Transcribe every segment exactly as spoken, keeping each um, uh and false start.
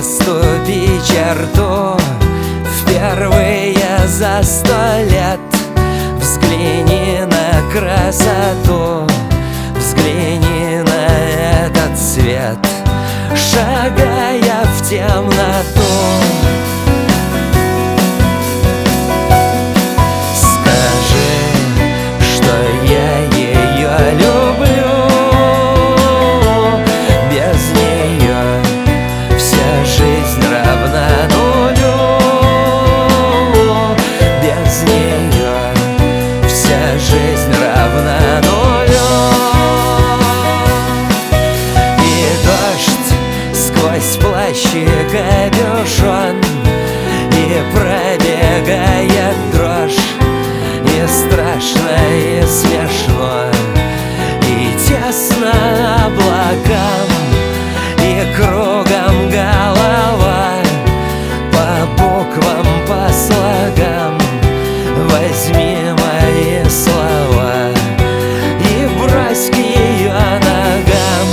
заступи черту впервые за сто лет. Взгляни на красоту, взгляни на этот свет, шагая в темноту. Капюшон, и пробегает дрожь, и страшно, и смешно, и тесно облакам, и кругом голова. По буквам, по слогам возьми мои слова и брось к ее ногам.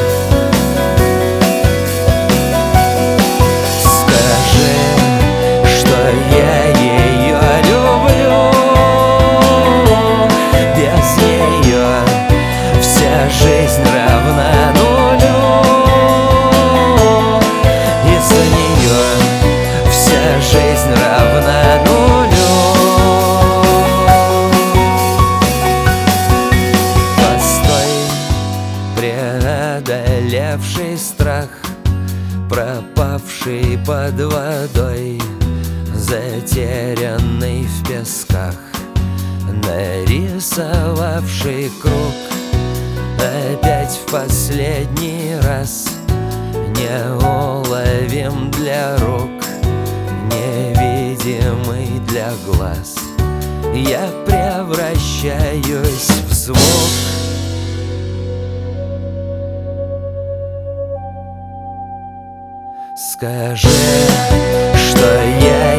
Жизнь равна нулю, из-за нее вся жизнь равна нулю. Постой, преодолевший страх, пропавший под водой, затерянный в песках, нарисовавший круг. Опять в последний раз, неуловим для рук, невидимый для глаз, я превращаюсь в звук. Скажи, что я